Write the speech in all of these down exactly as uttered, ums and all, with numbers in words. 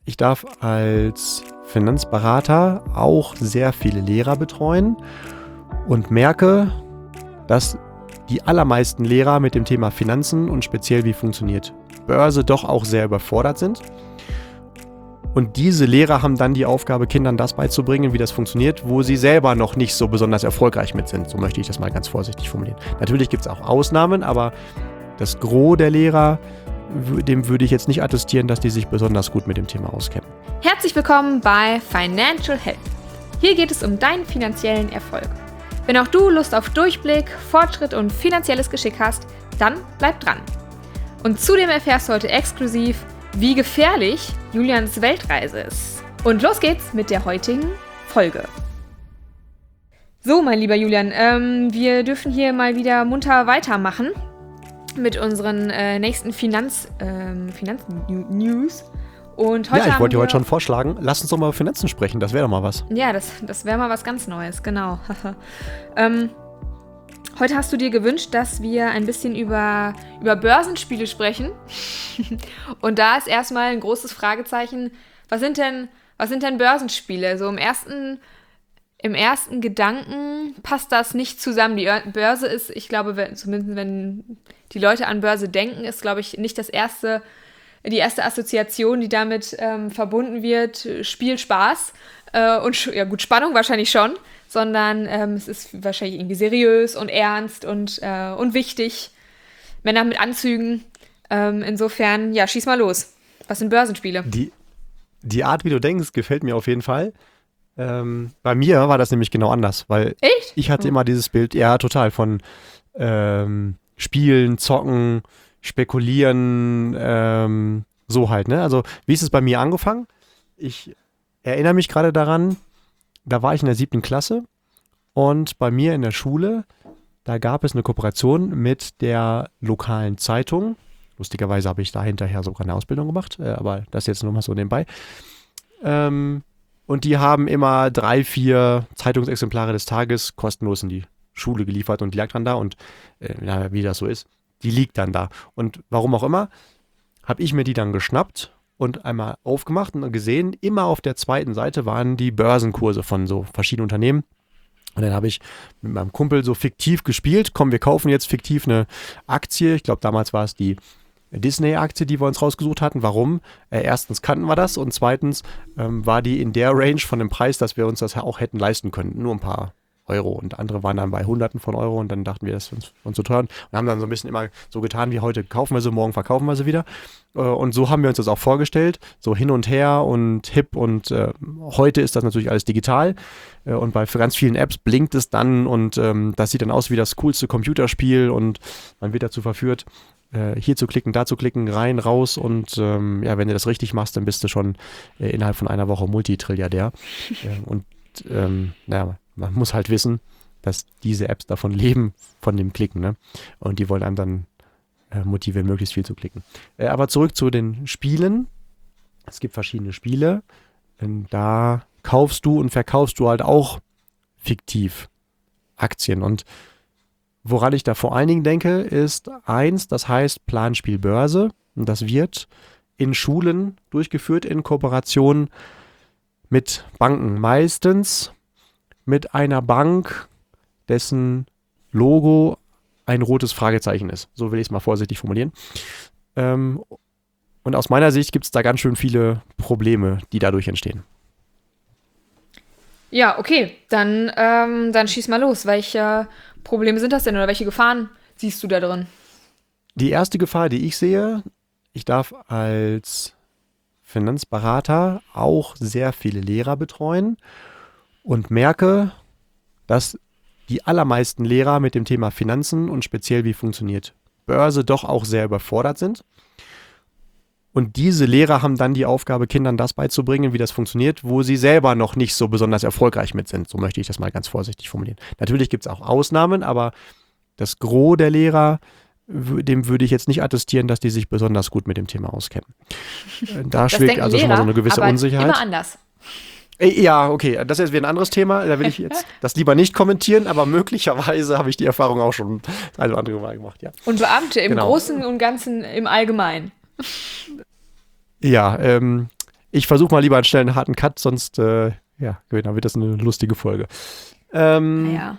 Ich darf als Finanzberater auch sehr viele Lehrer betreuen und merke, dass die allermeisten Lehrer mit dem Thema Finanzen und speziell wie funktioniert Börse doch auch sehr überfordert sind. Und diese Lehrer haben dann die Aufgabe, Kindern das beizubringen, wie das funktioniert, wo sie selber noch nicht so besonders erfolgreich mit sind. So möchte ich das mal ganz vorsichtig formulieren. Natürlich gibt es auch Ausnahmen, aber das Gros der Lehrer, dem würde ich jetzt nicht attestieren, dass die sich besonders gut mit dem Thema auskennen. Herzlich willkommen bei Financial Health. Hier geht es um deinen finanziellen Erfolg. Wenn auch du Lust auf Durchblick, Fortschritt und finanzielles Geschick hast, dann bleib dran. Und zudem erfährst du heute exklusiv, wie gefährlich Julians Weltreise ist. Und los geht's mit der heutigen Folge. So, mein lieber Julian, ähm, wir dürfen hier mal wieder munter weitermachen mit unseren äh, nächsten Finanz, ähm, Finanz-News. Und heute ja, ich wollte dir wir, heute schon vorschlagen, lass uns doch mal über Finanzen sprechen, das wäre doch mal was. Ja, das, das wäre mal was ganz Neues, genau. ähm, heute hast du dir gewünscht, dass wir ein bisschen über, über Börsenspiele sprechen. Und da ist erstmal ein großes Fragezeichen, was sind denn, was sind denn Börsenspiele? So im ersten, im ersten Gedanken passt das nicht zusammen. Die Börse ist, ich glaube, wenn, zumindest wenn die Leute an Börse denken, ist, glaube ich, nicht das erste die erste Assoziation, die damit ähm, verbunden wird, Spiel, Spaß äh, und ja gut, Spannung wahrscheinlich schon, sondern ähm, es ist wahrscheinlich irgendwie seriös und ernst und, äh, und wichtig. Männer mit Anzügen. Ähm, insofern, ja, schieß mal los. Was sind Börsenspiele? Die, die Art, wie du denkst, gefällt mir auf jeden Fall. Ähm, bei mir war das nämlich genau anders, weil Echt? ich hatte immer dieses Bild, ja, total, von ähm, Spielen, Zocken, Spekulieren, ähm, so halt, ne? Also, wie ist es bei mir angefangen? Ich erinnere mich gerade daran, da war ich in der siebten Klasse und bei mir in der Schule, da gab es eine Kooperation mit der lokalen Zeitung. Lustigerweise habe ich da hinterher sogar eine Ausbildung gemacht, äh, aber das jetzt nur mal so nebenbei. Ähm, und die haben immer drei, vier Zeitungsexemplare des Tages kostenlos in die Schule geliefert und die lag dann da und äh, ja, wie das so ist. Die liegt dann da. Und warum auch immer, habe ich mir die dann geschnappt und einmal aufgemacht und gesehen, immer auf der zweiten Seite waren die Börsenkurse von so verschiedenen Unternehmen. Und dann habe ich mit meinem Kumpel so fiktiv gespielt. Komm, wir kaufen jetzt fiktiv eine Aktie. Ich glaube, damals war es die Disney-Aktie, die wir uns rausgesucht hatten. Warum? Äh, erstens kannten wir das und zweitens ähm, war die in der Range von dem Preis, dass wir uns das auch hätten leisten können. Nur ein paar Euro und andere waren dann bei Hunderten von Euro und dann dachten wir, das ist uns, uns zu teuer und haben dann so ein bisschen immer so getan, wie heute kaufen wir sie, morgen verkaufen wir sie wieder und so haben wir uns das auch vorgestellt, so hin und her und hip und äh, heute ist das natürlich alles digital äh, und bei ganz vielen Apps blinkt es dann und ähm, das sieht dann aus wie das coolste Computerspiel und man wird dazu verführt, äh, hier zu klicken, da zu klicken, rein, raus und ähm, ja, wenn du das richtig machst, dann bist du schon äh, innerhalb von einer Woche Multitrilliardär äh, und ähm, naja, man muss halt wissen, dass diese Apps davon leben, von dem Klicken, ne? Und die wollen einem dann äh, motivieren, möglichst viel zu klicken. Äh, aber zurück zu den Spielen. Es gibt verschiedene Spiele. Ähm, da kaufst du und verkaufst du halt auch fiktiv Aktien. Und woran ich da vor allen Dingen denke, ist eins, das heißt Planspiel Börse. Und das wird in Schulen durchgeführt in Kooperation mit Banken. Meistens mit einer Bank, dessen Logo ein rotes Fragezeichen ist. So will ich es mal vorsichtig formulieren. Ähm, und aus meiner Sicht gibt es da ganz schön viele Probleme, die dadurch entstehen. Ja, okay, dann, ähm, dann schieß mal los. Welche Probleme sind das denn oder welche Gefahren siehst du da drin? Die erste Gefahr, die ich sehe, ich darf als Finanzberater auch sehr viele Lehrer betreuen und merke, dass die allermeisten Lehrer mit dem Thema Finanzen und speziell wie funktioniert Börse doch auch sehr überfordert sind. Und diese Lehrer haben dann die Aufgabe, Kindern das beizubringen, wie das funktioniert, wo sie selber noch nicht so besonders erfolgreich mit sind. So möchte ich das mal ganz vorsichtig formulieren. Natürlich gibt es auch Ausnahmen, aber das Gros der Lehrer, dem würde ich jetzt nicht attestieren, dass die sich besonders gut mit dem Thema auskennen. Da schwingt also schon mal so eine gewisse aber Unsicherheit. Immer anders. Ja, okay, das ist jetzt wieder ein anderes Thema. Da will ich jetzt das lieber nicht kommentieren, aber möglicherweise habe ich die Erfahrung auch schon ein oder andere Mal gemacht, ja. Und Beamte im Genau. Großen und Ganzen im Allgemeinen. Ja, ähm, Ich versuche mal lieber einen schnellen, harten Cut, sonst äh, ja, dann wird das eine lustige Folge. Ähm, Ja.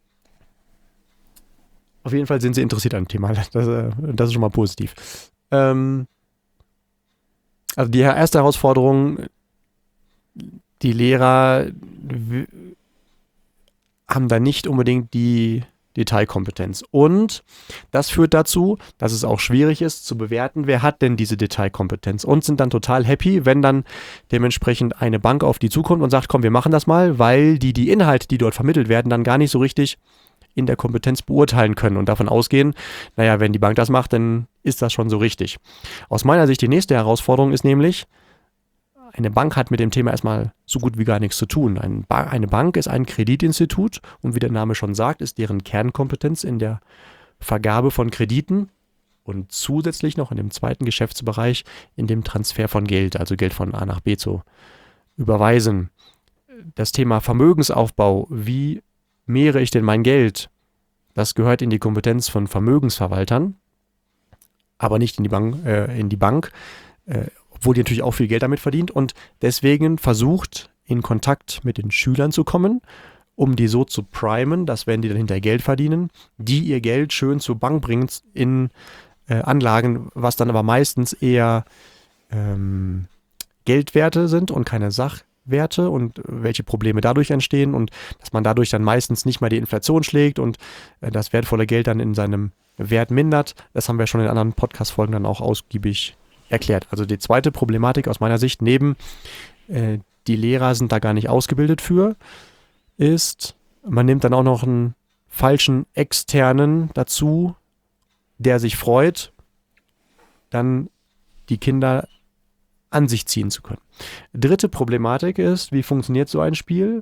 Auf jeden Fall sind sie interessiert an dem Thema. Das, äh, das ist schon mal positiv. Ähm, also die erste Herausforderung, die Lehrer w- haben da nicht unbedingt die Detailkompetenz. Und das führt dazu, dass es auch schwierig ist zu bewerten, wer hat denn diese Detailkompetenz, und sind dann total happy, wenn dann dementsprechend eine Bank auf die zukommt und sagt, komm, wir machen das mal, weil die die Inhalte, die dort vermittelt werden, dann gar nicht so richtig in der Kompetenz beurteilen können und davon ausgehen, naja, wenn die Bank das macht, dann ist das schon so richtig. Aus meiner Sicht die nächste Herausforderung ist nämlich, eine Bank hat mit dem Thema erstmal so gut wie gar nichts zu tun. Ein ba- eine Bank ist ein Kreditinstitut und wie der Name schon sagt, ist deren Kernkompetenz in der Vergabe von Krediten und zusätzlich noch in dem zweiten Geschäftsbereich in dem Transfer von Geld, also Geld von A nach B zu überweisen. Das Thema Vermögensaufbau, wie mehre ich denn mein Geld? Das gehört in die Kompetenz von Vermögensverwaltern, aber nicht in die Bank, äh, in die Bank äh, obwohl die natürlich auch viel Geld damit verdient und deswegen versucht, in Kontakt mit den Schülern zu kommen, um die so zu primen, dass wenn die dann hinterher Geld verdienen, die ihr Geld schön zur Bank bringen in äh, Anlagen, was dann aber meistens eher ähm, Geldwerte sind und keine Sachwerte und welche Probleme dadurch entstehen und dass man dadurch dann meistens nicht mal die Inflation schlägt und äh, das wertvolle Geld dann in seinem Wert mindert. Das haben wir schon in anderen Podcast-Folgen dann auch ausgiebig erklärt. Also die zweite Problematik aus meiner Sicht, neben äh, die Lehrer sind da gar nicht ausgebildet für, ist, man nimmt dann auch noch einen falschen Externen dazu, der sich freut, dann die Kinder an sich ziehen zu können. Dritte Problematik ist, wie funktioniert so ein Spiel?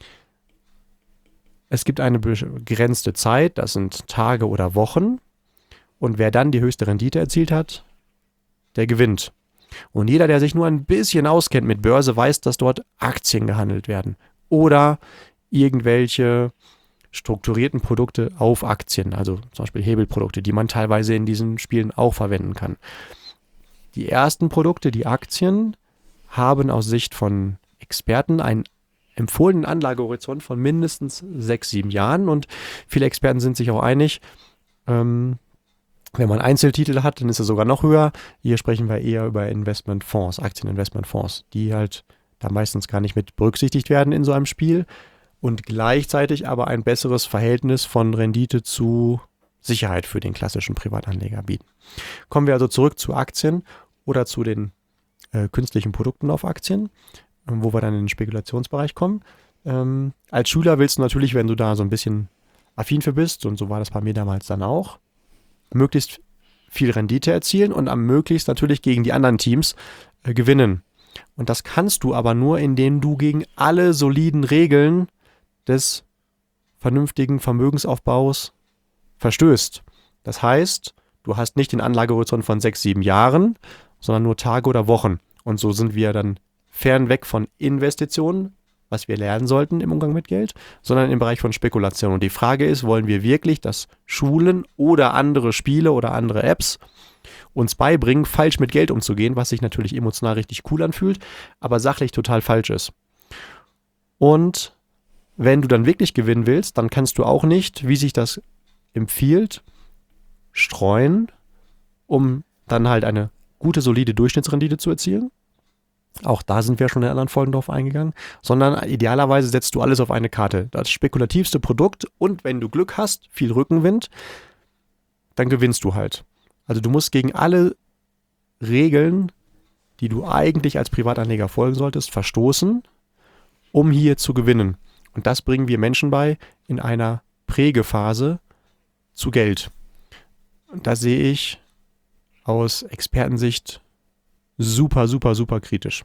Es gibt eine begrenzte Zeit, das sind Tage oder Wochen, und wer dann die höchste Rendite erzielt hat, der gewinnt. Und jeder, der sich nur ein bisschen auskennt mit Börse, weiß, dass dort Aktien gehandelt werden oder irgendwelche strukturierten Produkte auf Aktien, also zum Beispiel Hebelprodukte, die man teilweise in diesen Spielen auch verwenden kann. Die ersten Produkte, die Aktien, haben aus Sicht von Experten einen empfohlenen Anlagehorizont von mindestens sechs, sieben Jahren und viele Experten sind sich auch einig, ähm, wenn man Einzeltitel hat, dann ist er sogar noch höher. Hier sprechen wir eher über Investmentfonds, Aktieninvestmentfonds, die halt da meistens gar nicht mit berücksichtigt werden in so einem Spiel und gleichzeitig aber ein besseres Verhältnis von Rendite zu Sicherheit für den klassischen Privatanleger bieten. Kommen wir also zurück zu Aktien oder zu den äh, künstlichen Produkten auf Aktien, äh, wo wir dann in den Spekulationsbereich kommen. Ähm, als Schüler willst du natürlich, wenn du da so ein bisschen affin für bist, und so war das bei mir damals dann auch, möglichst viel Rendite erzielen und am möglichst natürlich gegen die anderen Teams äh, gewinnen. Und das kannst du aber nur, indem du gegen alle soliden Regeln des vernünftigen Vermögensaufbaus verstößt. Das heißt, du hast nicht den Anlagehorizont von sechs, sieben Jahren, sondern nur Tage oder Wochen. Und so sind wir dann fernweg von Investitionen, was wir lernen sollten im Umgang mit Geld, sondern im Bereich von Spekulation. Und die Frage ist, wollen wir wirklich, dass Schulen oder andere Spiele oder andere Apps uns beibringen, falsch mit Geld umzugehen, was sich natürlich emotional richtig cool anfühlt, aber sachlich total falsch ist. Und wenn du dann wirklich gewinnen willst, dann kannst du auch nicht, wie sich das empfiehlt, streuen, um dann halt eine gute, solide Durchschnittsrendite zu erzielen. Auch da sind wir schon in anderen Folgen drauf eingegangen, sondern idealerweise setzt du alles auf eine Karte. Das spekulativste Produkt und wenn du Glück hast, viel Rückenwind, dann gewinnst du halt. Also du musst gegen alle Regeln, die du eigentlich als Privatanleger folgen solltest, verstoßen, um hier zu gewinnen. Und das bringen wir Menschen bei in einer Prägephase zu Geld. Und da sehe ich aus Expertensicht super, super, super kritisch.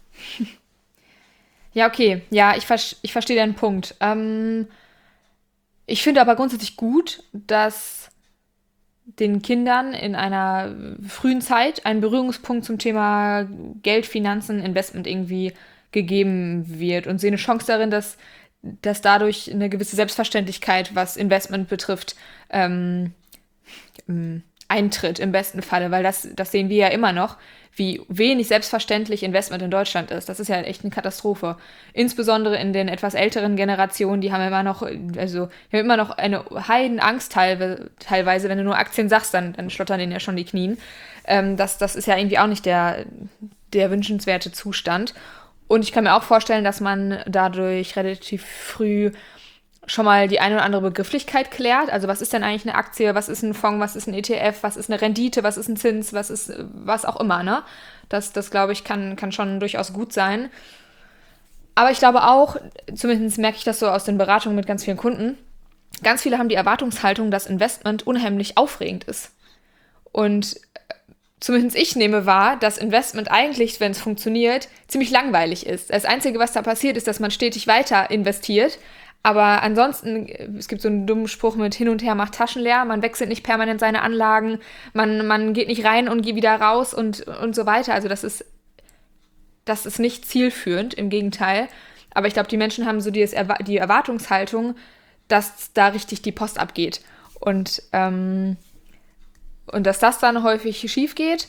Ja, okay. Ja, ich, ver- ich verstehe deinen Punkt. Ähm, ich finde aber grundsätzlich gut, dass den Kindern in einer frühen Zeit ein Berührungspunkt zum Thema Geld, Finanzen, Investment irgendwie gegeben wird und sehe eine Chance darin, dass, dass dadurch eine gewisse Selbstverständlichkeit, was Investment betrifft, ähm, ähm, eintritt im besten Falle, weil das, das sehen wir ja immer noch, wie wenig selbstverständlich Investment in Deutschland ist. Das ist ja echt eine Katastrophe. Insbesondere in den etwas älteren Generationen, die haben immer noch, also die haben immer noch eine Heidenangst teilweise, teilweise, wenn du nur Aktien sagst, dann, dann schlottern denen ja schon die Knien. Ähm, das, das ist ja irgendwie auch nicht der, der wünschenswerte Zustand. Und ich kann mir auch vorstellen, dass man dadurch relativ früh schon mal die eine oder andere Begrifflichkeit klärt. Also was ist denn eigentlich eine Aktie, was ist ein Fonds, was ist ein E T F, was ist eine Rendite, was ist ein Zins, was ist was auch immer, ne? Das, das glaube ich, kann, kann schon durchaus gut sein. Aber ich glaube auch, zumindest merke ich das so aus den Beratungen mit ganz vielen Kunden, ganz viele haben die Erwartungshaltung, dass Investment unheimlich aufregend ist. Und zumindest ich nehme wahr, dass Investment eigentlich, wenn es funktioniert, ziemlich langweilig ist. Das Einzige, was da passiert, ist, dass man stetig weiter investiert. Aber ansonsten, es gibt so einen dummen Spruch mit hin und her macht Taschen leer, man wechselt nicht permanent seine Anlagen, man, man geht nicht rein und geht wieder raus und, und so weiter. Also das ist, das ist nicht zielführend, im Gegenteil. Aber ich glaube, die Menschen haben so die, die Erwartungshaltung, dass da richtig die Post abgeht. Und, ähm, und dass das dann häufig schief geht,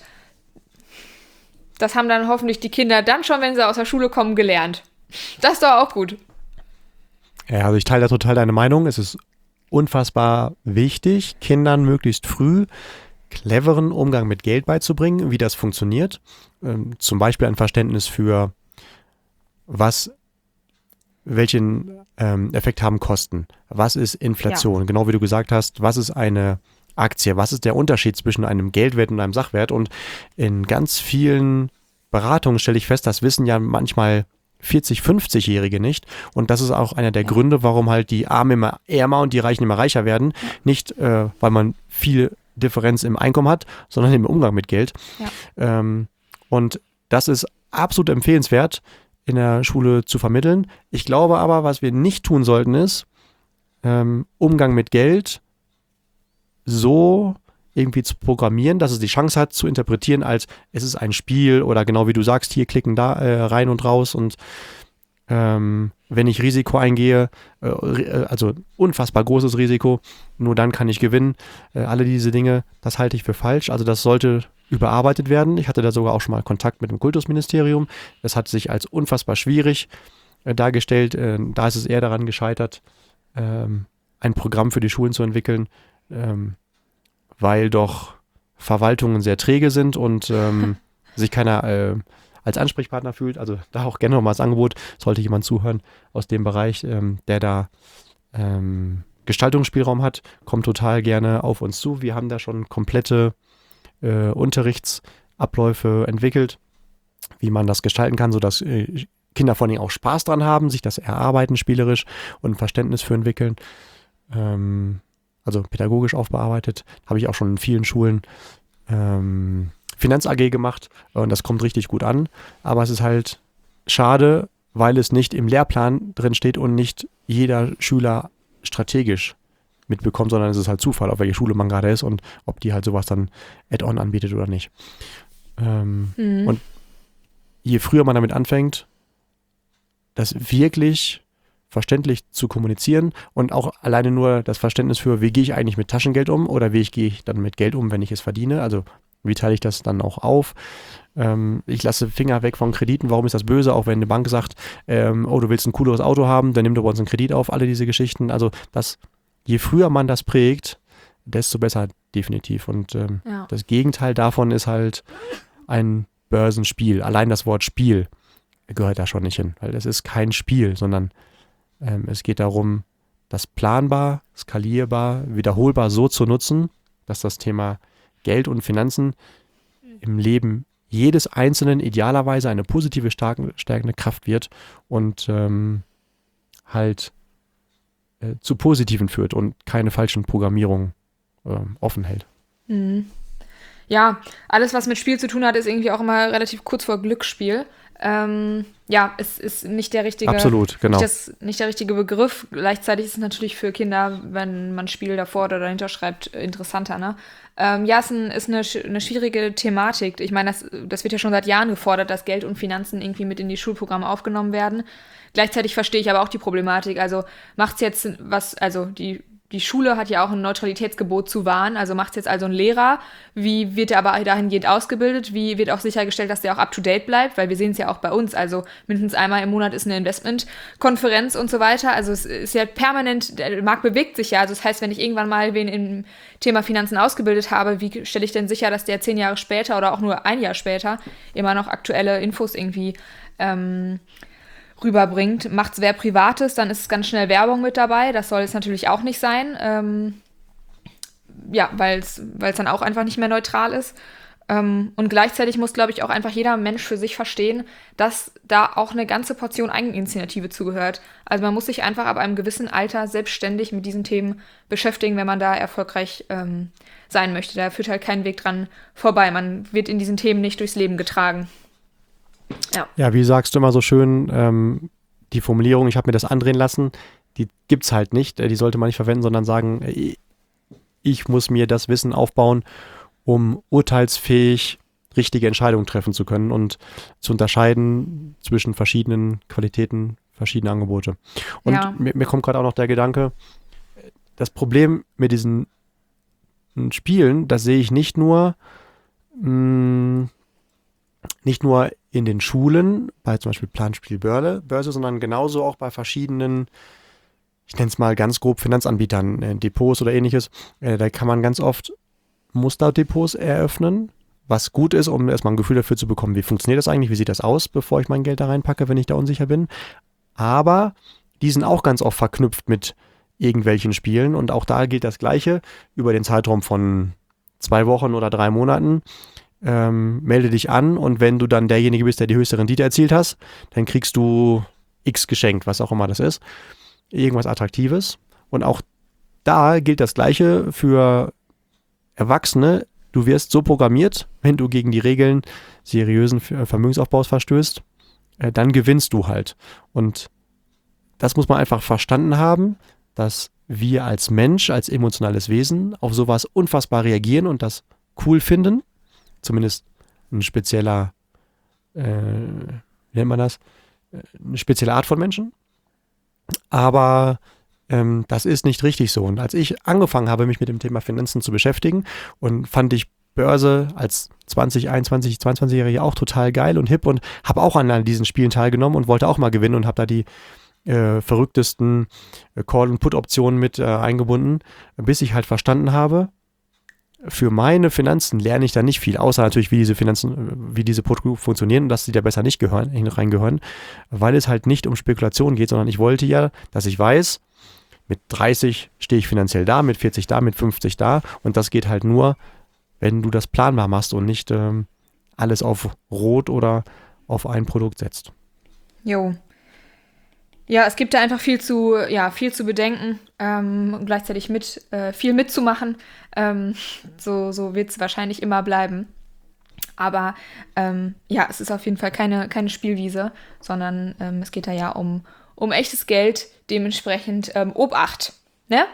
das haben dann hoffentlich die Kinder dann schon, wenn sie aus der Schule kommen, gelernt. Das ist doch auch gut. Ja, also ich teile da total deine Meinung. Es ist unfassbar wichtig, Kindern möglichst früh cleveren Umgang mit Geld beizubringen, wie das funktioniert. Ähm, zum Beispiel ein Verständnis für, was, welchen ähm, Effekt haben Kosten. Was ist Inflation? Ja. Genau wie du gesagt hast, was ist eine Aktie? Was ist der Unterschied zwischen einem Geldwert und einem Sachwert? Und in ganz vielen Beratungen stelle ich fest, das wissen ja manchmal vierzig-, fünfzigjährige nicht. Und das ist auch einer der ja. Gründe, warum halt die Armen immer ärmer und die Reichen immer reicher werden. Ja. Nicht, äh, weil man viel Differenz im Einkommen hat, sondern im Umgang mit Geld. Ja. Ähm, und das ist absolut empfehlenswert, in der Schule zu vermitteln. Ich glaube aber, was wir nicht tun sollten, ist, ähm, Umgang mit Geld so irgendwie zu programmieren, dass es die Chance hat, zu interpretieren, als es ist ein Spiel oder genau wie du sagst, hier klicken da äh, rein und raus und ähm, wenn ich Risiko eingehe, äh, also unfassbar großes Risiko, nur dann kann ich gewinnen. Äh, alle diese Dinge, das halte ich für falsch. Also das sollte überarbeitet werden. Ich hatte da sogar auch schon mal Kontakt mit dem Kultusministerium. Das hat sich als unfassbar schwierig äh, dargestellt. Äh, da ist es eher daran gescheitert, ähm, ein Programm für die Schulen zu entwickeln, ähm, weil doch Verwaltungen sehr träge sind und ähm, sich keiner äh, als Ansprechpartner fühlt. Also da auch gerne nochmal das Angebot, sollte jemand zuhören aus dem Bereich, ähm, der da ähm, Gestaltungsspielraum hat, kommt total gerne auf uns zu. Wir haben da schon komplette äh, Unterrichtsabläufe entwickelt, wie man das gestalten kann, sodass äh, Kinder vor allem auch Spaß dran haben, sich das erarbeiten spielerisch und ein Verständnis für entwickeln. Ähm, also pädagogisch aufbearbeitet, habe ich auch schon in vielen Schulen ähm, Finanz-A G gemacht und das kommt richtig gut an, aber es ist halt schade, weil es nicht im Lehrplan drin steht und nicht jeder Schüler strategisch mitbekommt, sondern es ist halt Zufall, auf welche Schule man gerade ist und ob die halt sowas dann Add-on anbietet oder nicht. Ähm, mhm. Und je früher man damit anfängt, das wirklich verständlich zu kommunizieren und auch alleine nur das Verständnis für, wie gehe ich eigentlich mit Taschengeld um oder wie gehe ich dann mit Geld um, wenn ich es verdiene, also wie teile ich das dann auch auf. Ähm, ich lasse Finger weg von Krediten, warum ist das böse, auch wenn eine Bank sagt, ähm, oh, du willst ein cooleres Auto haben, dann nimm doch bei uns einen Kredit auf, alle diese Geschichten, also das, je früher man das prägt, desto besser definitiv und ähm, ja. das Gegenteil davon ist halt ein Börsenspiel, allein das Wort Spiel gehört da schon nicht hin, weil es ist kein Spiel, sondern Ähm, es geht darum, das planbar, skalierbar, wiederholbar so zu nutzen, dass das Thema Geld und Finanzen im Leben jedes Einzelnen idealerweise eine positive, starke, stärkende Kraft wird und ähm, halt äh, zu Positiven führt und keine falschen Programmierungen äh, offen hält. Mhm. Ja, alles, was mit Spiel zu tun hat, ist irgendwie auch immer relativ kurz vor Glücksspiel. Ähm, ja, es ist nicht der richtige, Absolut, genau. nicht, das, nicht der richtige Begriff. Gleichzeitig ist es natürlich für Kinder, wenn man Spiel davor oder dahinter schreibt, interessanter, ne? Ähm, ja, es ist, ein, ist eine, eine schwierige Thematik. Ich meine, das, das wird ja schon seit Jahren gefordert, dass Geld und Finanzen irgendwie mit in die Schulprogramme aufgenommen werden. Gleichzeitig verstehe ich aber auch die Problematik. Also macht es jetzt was, also die die Schule hat ja auch ein Neutralitätsgebot zu wahren. Also macht es jetzt also ein Lehrer. Wie wird er aber dahingehend ausgebildet? Wie wird auch sichergestellt, dass der auch up-to-date bleibt? Weil wir sehen es ja auch bei uns. Also mindestens einmal im Monat ist eine Investmentkonferenz und so weiter. Also es ist ja permanent, der Markt bewegt sich ja. Also das heißt, wenn ich irgendwann mal wen im Thema Finanzen ausgebildet habe, wie stelle ich denn sicher, dass der zehn Jahre später oder auch nur ein Jahr später immer noch aktuelle Infos irgendwie ähm, rüberbringt. Macht es wer Privates, dann ist ganz schnell Werbung mit dabei. Das soll es natürlich auch nicht sein. Ähm, ja, weil es dann auch einfach nicht mehr neutral ist. Ähm, und gleichzeitig muss, glaube ich, auch einfach jeder Mensch für sich verstehen, dass da auch eine ganze Portion Eigeninitiative zugehört. Also man muss sich einfach ab einem gewissen Alter selbstständig mit diesen Themen beschäftigen, wenn man da erfolgreich ähm, sein möchte. Da führt halt kein Weg dran vorbei. Man wird in diesen Themen nicht durchs Leben getragen. Ja. ja, wie sagst du immer so schön, ähm, die Formulierung, ich habe mir das andrehen lassen, die gibt's halt nicht. Die sollte man nicht verwenden, sondern sagen, ich muss mir das Wissen aufbauen, um urteilsfähig richtige Entscheidungen treffen zu können und zu unterscheiden zwischen verschiedenen Qualitäten, verschiedene Angebote. Und Ja. mir, mir kommt gerade auch noch der Gedanke, das Problem mit diesen Spielen, das sehe ich nicht nur mh, nicht nur in den Schulen, bei zum Beispiel Planspiel Börse, Börse, sondern genauso auch bei verschiedenen, ich nenne es mal ganz grob Finanzanbietern, äh, Depots oder ähnliches. Äh, da kann man ganz oft Musterdepots eröffnen, was gut ist, um erstmal ein Gefühl dafür zu bekommen, wie funktioniert das eigentlich, wie sieht das aus, bevor ich mein Geld da reinpacke, wenn ich da unsicher bin. Aber die sind auch ganz oft verknüpft mit irgendwelchen Spielen und auch da gilt das Gleiche über den Zeitraum von zwei Wochen oder drei Monaten. Ähm, melde dich an und wenn du dann derjenige bist, der die höchste Rendite erzielt hast, dann kriegst du X geschenkt, was auch immer das ist. Irgendwas Attraktives. Und auch da gilt das Gleiche für Erwachsene. Du wirst so programmiert, wenn du gegen die Regeln seriösen Vermögensaufbaus verstößt, äh, dann gewinnst du halt. Und das muss man einfach verstanden haben, dass wir als Mensch, als emotionales Wesen auf sowas unfassbar reagieren und das cool finden. Zumindest ein spezieller, äh, wie nennt man das? Eine spezielle Art von Menschen. Aber ähm, das ist nicht richtig so. Und als ich angefangen habe, mich mit dem Thema Finanzen zu beschäftigen und fand ich Börse als zwanzig, einundzwanzig, zweiundzwanzigjährige auch total geil und hip und habe auch an all diesen Spielen teilgenommen und wollte auch mal gewinnen und habe da die äh, verrücktesten äh, Call- und Put-Optionen mit äh, eingebunden, bis ich halt verstanden habe, für meine Finanzen lerne ich da nicht viel, außer natürlich, wie diese Finanzen, wie diese Produkte funktionieren und dass sie da besser nicht gehören, reingehören, weil es halt nicht um Spekulation geht, sondern ich wollte ja, dass ich weiß, mit dreißig stehe ich finanziell da, mit vierzig da, mit fünfzig da und das geht halt nur, wenn du das planbar machst und nicht ähm, alles auf Rot oder auf ein Produkt setzt. Jo. Ja, es gibt da einfach viel zu, ja, viel zu bedenken ähm, und gleichzeitig mit, äh, viel mitzumachen. Ähm, so so wird es wahrscheinlich immer bleiben. Aber ähm, ja, es ist auf jeden Fall keine, keine Spielwiese, sondern ähm, es geht da ja um, um echtes Geld, dementsprechend ähm, Obacht. Ne?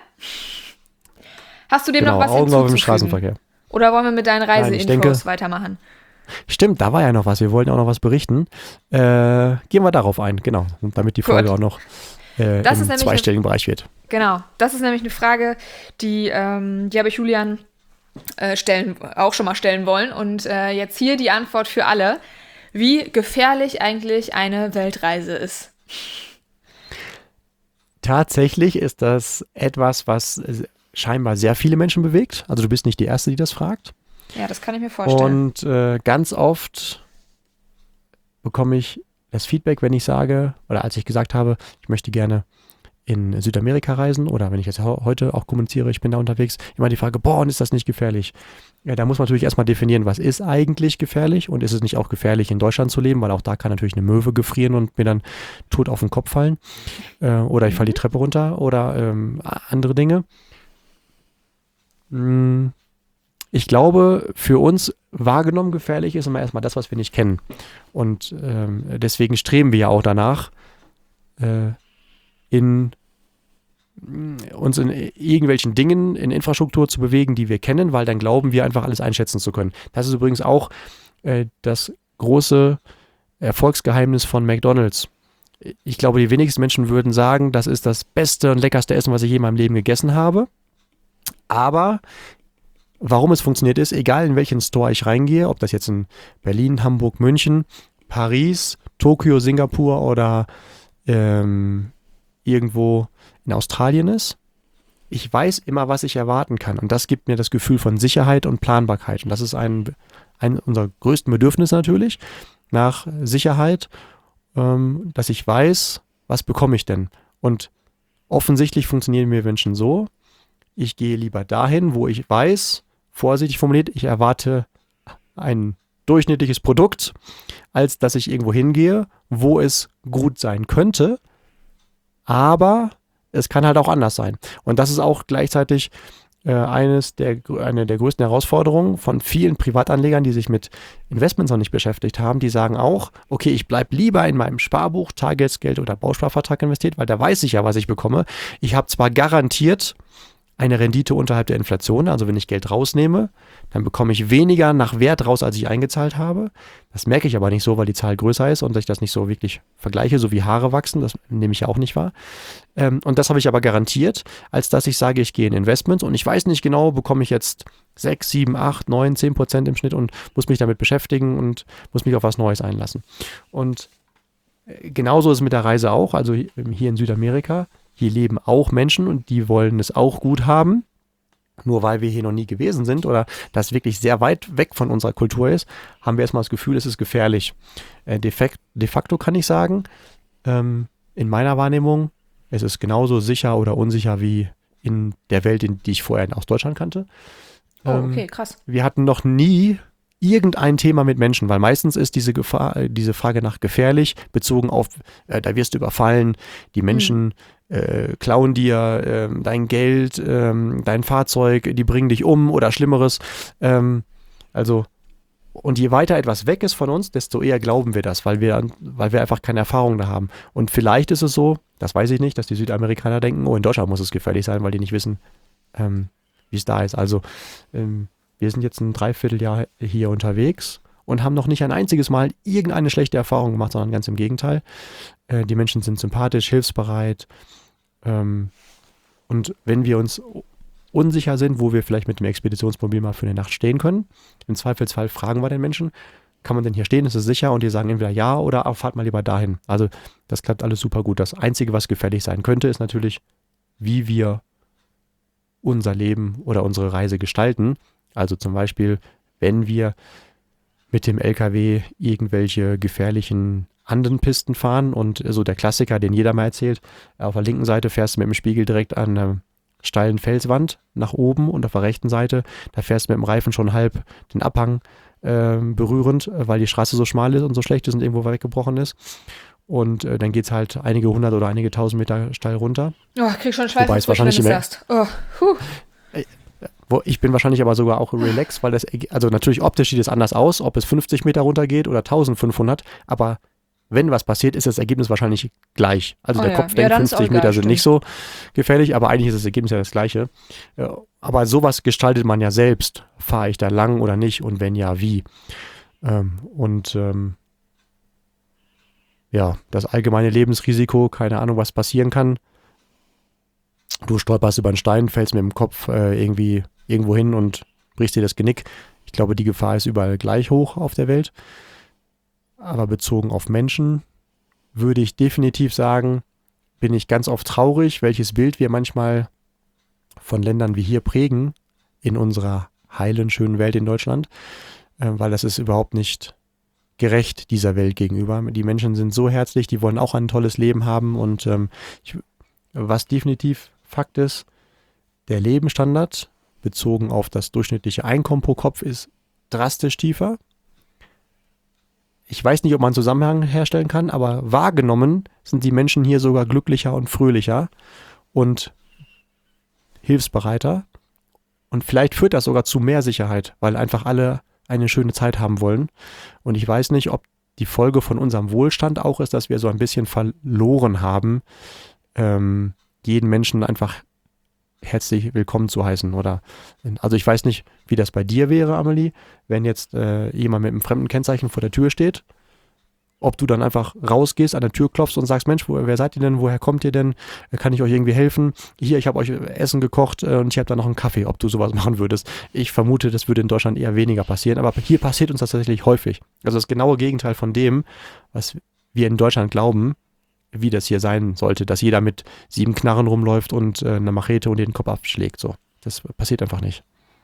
Hast du dem Genau, noch was Augen auf im hinzuzufügen? Straßenverkehr. Oder wollen wir mit deinen Nein, ich denke- Reiseinfos weitermachen? Stimmt, da war ja noch was. Wir wollten auch noch was berichten. Äh, gehen wir darauf ein, genau. Und damit die Gut. Folge auch noch äh, Das ist im nämlich zweistelligen Bereich wird. Genau, das ist nämlich eine Frage, die, ähm, die habe ich Julian äh, stellen, auch schon mal stellen wollen. Und äh, jetzt hier die Antwort für alle, wie gefährlich eigentlich eine Weltreise ist. Tatsächlich ist das etwas, was äh, scheinbar sehr viele Menschen bewegt. Also du bist nicht die Erste, die das fragt. Ja, das kann ich mir vorstellen. Und äh, ganz oft bekomme ich das Feedback, wenn ich sage, oder als ich gesagt habe, ich möchte gerne in Südamerika reisen oder wenn ich jetzt ho- heute auch kommuniziere, ich bin da unterwegs, immer die Frage, boah, und ist das nicht gefährlich? Ja, da muss man natürlich erstmal definieren, was ist eigentlich gefährlich und ist es nicht auch gefährlich, in Deutschland zu leben, weil auch da kann natürlich eine Möwe gefrieren und mir dann tot auf den Kopf fallen äh, oder ich falle die Treppe runter oder ähm, a- andere Dinge. Mm, Ich glaube, für uns wahrgenommen gefährlich ist immer erstmal das, was wir nicht kennen. Und ähm, deswegen streben wir ja auch danach, äh, in uns in irgendwelchen Dingen, in Infrastruktur zu bewegen, die wir kennen, weil dann glauben wir einfach alles einschätzen zu können. Das ist übrigens auch äh, das große Erfolgsgeheimnis von McDonald's. ich glaube, die wenigsten Menschen würden sagen, das ist das beste und leckerste Essen, was ich je in meinem Leben gegessen habe. Aber warum es funktioniert ist, egal in welchen Store ich reingehe, ob das jetzt in Berlin, Hamburg, München, Paris, Tokio, Singapur oder ähm, irgendwo in Australien ist, ich weiß immer, was ich erwarten kann. Und das gibt mir das Gefühl von Sicherheit und Planbarkeit. Und das ist ein, ein unserer größten Bedürfnisse natürlich, nach Sicherheit, ähm, dass ich weiß, was bekomme ich denn. Und offensichtlich funktionieren wir Menschen so, ich gehe lieber dahin, wo ich weiß, vorsichtig formuliert, ich erwarte ein durchschnittliches Produkt, als dass ich irgendwo hingehe, wo es gut sein könnte, aber es kann halt auch anders sein. Und das ist auch gleichzeitig äh, eines der, eine der größten Herausforderungen von vielen Privatanlegern, die sich mit Investments noch nicht beschäftigt haben. Die sagen auch, okay, ich bleibe lieber in meinem Sparbuch, Tagesgeld oder Bausparvertrag investiert, weil da weiß ich ja, was ich bekomme. Ich habe zwar garantiert eine Rendite unterhalb der Inflation, also wenn ich Geld rausnehme, dann bekomme ich weniger nach Wert raus, als ich eingezahlt habe. Das merke ich aber nicht so, weil die Zahl größer ist und ich das nicht so wirklich vergleiche, so wie Haare wachsen, das nehme ich ja auch nicht wahr. Ähm, und das habe ich aber garantiert, als dass ich sage, ich gehe in Investments und ich weiß nicht genau, bekomme ich jetzt sechs, sieben, acht, neun, zehn Prozent im Schnitt und muss mich damit beschäftigen und muss mich auf was Neues einlassen. Und genauso ist es mit der Reise auch, also hier in Südamerika. Hier leben auch Menschen und die wollen es auch gut haben. Nur weil wir hier noch nie gewesen sind oder das wirklich sehr weit weg von unserer Kultur ist, haben wir erstmal das Gefühl, es ist gefährlich. Äh, de, fact, de facto kann ich sagen, ähm, in meiner Wahrnehmung, es ist genauso sicher oder unsicher wie in der Welt, in die ich vorher aus Deutschland kannte. Oh, okay, krass. Ähm, wir hatten noch nie irgendein Thema mit Menschen, weil meistens ist diese Gefahr, diese Frage nach gefährlich bezogen auf, äh, da wirst du überfallen, die Menschen mhm. äh, klauen dir äh, dein Geld, äh, dein Fahrzeug, die bringen dich um oder Schlimmeres. Ähm, also, und je weiter etwas weg ist von uns, desto eher glauben wir das, weil wir, weil wir einfach keine Erfahrung da haben. Und vielleicht ist es so, das weiß ich nicht, dass die Südamerikaner denken, oh, in Deutschland muss es gefährlich sein, weil die nicht wissen, ähm, wie es da ist. Also, ähm, wir sind jetzt ein Dreivierteljahr hier unterwegs und haben noch nicht ein einziges Mal irgendeine schlechte Erfahrung gemacht, sondern ganz im Gegenteil. Äh, die Menschen sind sympathisch, hilfsbereit. Ähm, und wenn wir uns unsicher sind, wo wir vielleicht mit dem Expeditionsmobil mal für eine Nacht stehen können, im Zweifelsfall fragen wir den Menschen, kann man denn hier stehen, ist es sicher? Und die sagen entweder ja oder oh, fahrt mal lieber dahin. Also das klappt alles super gut. Das Einzige, was gefährlich sein könnte, ist natürlich, wie wir unser Leben oder unsere Reise gestalten. Also zum Beispiel, wenn wir mit dem L K W irgendwelche gefährlichen anderen Pisten fahren und so der Klassiker, den jeder mal erzählt, auf der linken Seite fährst du mit dem Spiegel direkt an einer steilen Felswand nach oben und auf der rechten Seite, da fährst du mit dem Reifen schon halb den Abhang äh, berührend, weil die Straße so schmal ist und so schlecht ist und irgendwo weggebrochen ist. Und äh, dann geht es halt einige hundert oder einige tausend Meter steil runter. Oh, ich krieg schon Schweiß, wenn du es sagst. Oh, puh. Ich bin wahrscheinlich aber sogar auch relaxed, weil das, also natürlich optisch sieht es anders aus, ob es fünfzig Meter runter geht oder eintausendfünfhundert, aber wenn was passiert, ist das Ergebnis wahrscheinlich gleich. Also oh der ja. Kopf Ja, denkt, dann ist fünfzig auch egal, Meter sind stimmt. nicht so gefährlich, aber eigentlich ist das Ergebnis ja das gleiche. Aber sowas gestaltet man ja selbst. Fahre ich da lang oder nicht und wenn ja, wie? Und ähm, ja, das allgemeine Lebensrisiko, keine Ahnung, was passieren kann. Du stolperst über einen Stein, fällst mit dem Kopf äh, irgendwie irgendwo hin und brichst dir das Genick. Ich glaube, die Gefahr ist überall gleich hoch auf der Welt. Aber bezogen auf Menschen würde ich definitiv sagen, bin ich ganz oft traurig, welches Bild wir manchmal von Ländern wie hier prägen in unserer heilen, schönen Welt in Deutschland, äh, weil das ist überhaupt nicht gerecht dieser Welt gegenüber. Die Menschen sind so herzlich, die wollen auch ein tolles Leben haben und ähm, ich, was definitiv Fakt ist, der Lebensstandard bezogen auf das durchschnittliche Einkommen pro Kopf ist drastisch tiefer. Ich weiß nicht, ob man einen Zusammenhang herstellen kann, aber wahrgenommen sind die Menschen hier sogar glücklicher und fröhlicher und hilfsbereiter. Und vielleicht führt das sogar zu mehr Sicherheit, weil einfach alle eine schöne Zeit haben wollen. Und ich weiß nicht, ob die Folge von unserem Wohlstand auch ist, dass wir so ein bisschen verloren haben, ähm, jeden Menschen einfach herzlich willkommen zu heißen. Oder also ich weiß nicht, wie das bei dir wäre, Amelie, wenn jetzt äh, jemand mit einem fremden Kennzeichen vor der Tür steht ob du dann einfach rausgehst, an der Tür klopfst und sagst, Mensch, wo, wer seid ihr denn, woher kommt ihr denn, kann ich euch irgendwie helfen? Hier, ich habe euch Essen gekocht äh, und ich habe da noch einen Kaffee, ob du sowas machen würdest. Ich vermute, das würde in Deutschland eher weniger passieren, aber hier passiert uns das tatsächlich häufig. Also das genaue Gegenteil von dem, was wir in Deutschland glauben, wie das hier sein sollte, dass jeder mit sieben Knarren rumläuft und äh, eine Machete und den Kopf abschlägt. So, das passiert einfach nicht.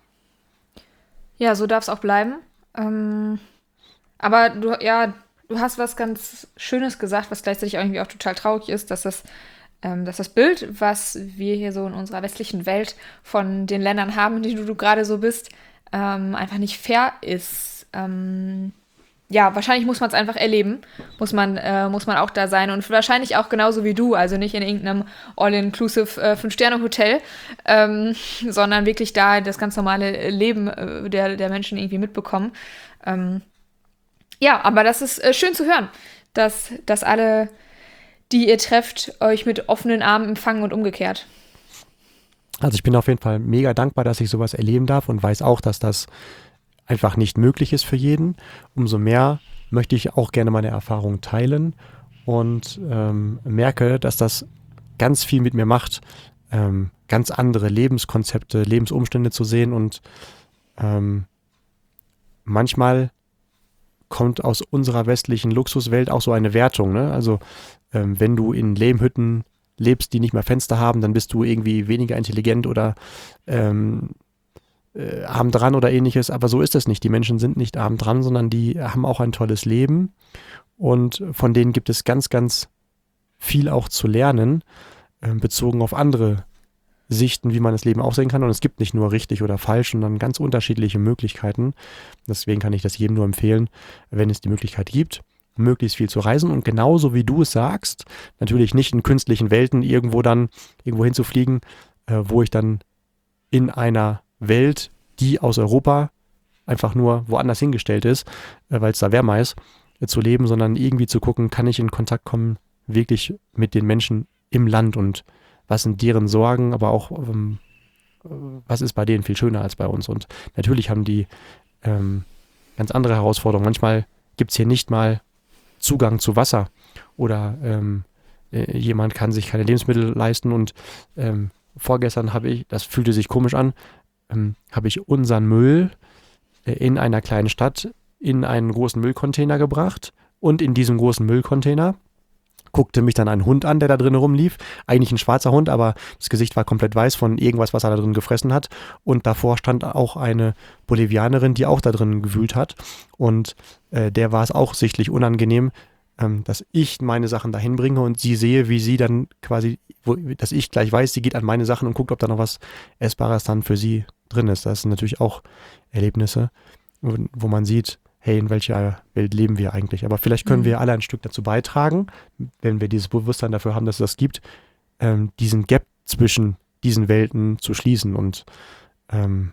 Ja, so darf es auch bleiben. Ähm, aber du, ja, du hast was ganz Schönes gesagt, was gleichzeitig irgendwie auch total traurig ist, dass das, ähm, dass das Bild, was wir hier so in unserer westlichen Welt von den Ländern haben, in denen du, du gerade so bist, ähm, einfach nicht fair ist. Ähm, ja, wahrscheinlich muss man es einfach erleben, muss man, äh, muss man auch da sein und wahrscheinlich auch genauso wie du, also nicht in irgendeinem All-Inclusive äh, Fünf-Sterne-Hotel, ähm, sondern wirklich da das ganz normale Leben äh, der, der Menschen irgendwie mitbekommen. Ähm, ja, aber das ist äh, schön zu hören, dass, dass alle, die ihr trefft, euch mit offenen Armen empfangen und umgekehrt. Also ich bin auf jeden Fall mega dankbar, dass ich sowas erleben darf und weiß auch, dass das einfach nicht möglich ist für jeden. Umso mehr möchte ich auch gerne meine Erfahrungen teilen und ähm, merke, dass das ganz viel mit mir macht, ähm, ganz andere Lebenskonzepte, Lebensumstände zu sehen und ähm, manchmal kommt aus unserer westlichen Luxuswelt auch so eine Wertung, ne? Also ähm, wenn du in Lehmhütten lebst, die nicht mehr Fenster haben, dann bist du irgendwie weniger intelligent oder ähm, Äh, arm dran oder ähnliches, aber so ist es nicht. Die Menschen sind nicht arm dran, sondern die haben auch ein tolles Leben und von denen gibt es ganz, ganz viel auch zu lernen, äh, bezogen auf andere Sichten, wie man das Leben auch sehen kann und es gibt nicht nur richtig oder falsch, sondern ganz unterschiedliche Möglichkeiten. Deswegen kann ich das jedem nur empfehlen, wenn es die Möglichkeit gibt, möglichst viel zu reisen und genauso wie du es sagst, natürlich nicht in künstlichen Welten irgendwo dann irgendwo hinzufliegen, äh, wo ich dann in einer Welt, die aus Europa einfach nur woanders hingestellt ist, äh, weil es da wärmer ist, äh, zu leben, sondern irgendwie zu gucken, kann ich in Kontakt kommen, wirklich mit den Menschen im Land und was sind deren Sorgen, aber auch ähm, was ist bei denen viel schöner als bei uns. Und natürlich haben die ähm, ganz andere Herausforderungen. Manchmal gibt es hier nicht mal Zugang zu Wasser oder ähm, äh, jemand kann sich keine Lebensmittel leisten und ähm, vorgestern habe ich, das fühlte sich komisch an, ähm, habe ich unseren Müll äh, in einer kleinen Stadt in einen großen Müllcontainer gebracht und in diesem großen Müllcontainer guckte mich dann ein Hund an, der da drin rumlief. Eigentlich ein schwarzer Hund, aber das Gesicht war komplett weiß von irgendwas, was er da drin gefressen hat. Und davor stand auch eine Bolivianerin, die auch da drin gewühlt hat. Und äh, der war es auch sichtlich unangenehm, ähm, dass ich meine Sachen dahin bringe und sie sehe, wie sie dann quasi, wo, dass ich gleich weiß, sie geht an meine Sachen und guckt, ob da noch was Essbares dann für sie drin ist. Das sind natürlich auch Erlebnisse, wo, wo man sieht, hey, in welcher Welt leben wir eigentlich? Aber vielleicht können mhm. wir alle ein Stück dazu beitragen, wenn wir dieses Bewusstsein dafür haben, dass es das gibt, ähm, diesen Gap zwischen diesen Welten zu schließen und ähm,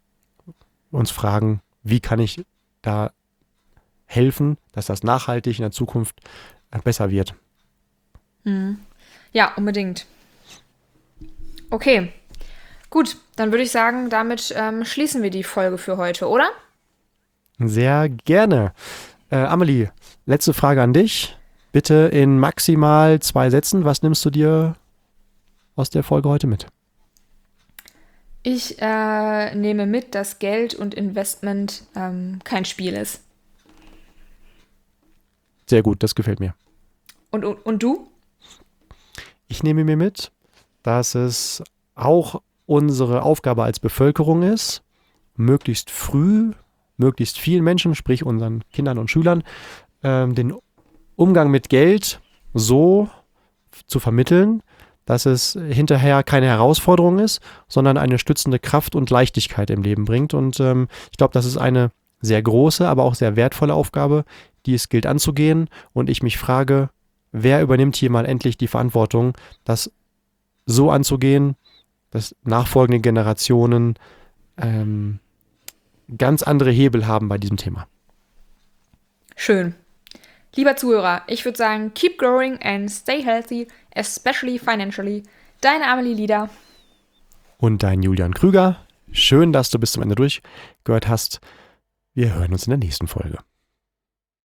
uns fragen, wie kann ich da helfen, dass das nachhaltig in der Zukunft äh, besser wird. Mhm. Ja, unbedingt. Okay, gut, dann würde ich sagen, damit ähm, schließen wir die Folge für heute, oder? Sehr gerne. Äh, Amelie, letzte Frage an dich. Bitte in maximal zwei Sätzen. Was nimmst du dir aus der Folge heute mit? Ich äh, nehme mit, dass Geld und Investment ähm, kein Spiel ist. Sehr gut, das gefällt mir. Und, und, und du? Ich nehme mir mit, dass es auch unsere Aufgabe als Bevölkerung ist, möglichst früh möglichst vielen Menschen, sprich unseren Kindern und Schülern, ähm, den Umgang mit Geld so zu vermitteln, dass es hinterher keine Herausforderung ist, sondern eine stützende Kraft und Leichtigkeit im Leben bringt. Und ähm, ich glaube, das ist eine sehr große, aber auch sehr wertvolle Aufgabe, die es gilt anzugehen. Und ich mich frage, wer übernimmt hier mal endlich die Verantwortung, das so anzugehen, dass nachfolgende Generationen ähm, ganz andere Hebel haben bei diesem Thema. Schön. Lieber Zuhörer, ich würde sagen, keep growing and stay healthy, especially financially. Deine Amelie Lieder. Und dein Julian Krüger. Schön, dass du bis zum Ende durchgehört hast. Wir hören uns in der nächsten Folge.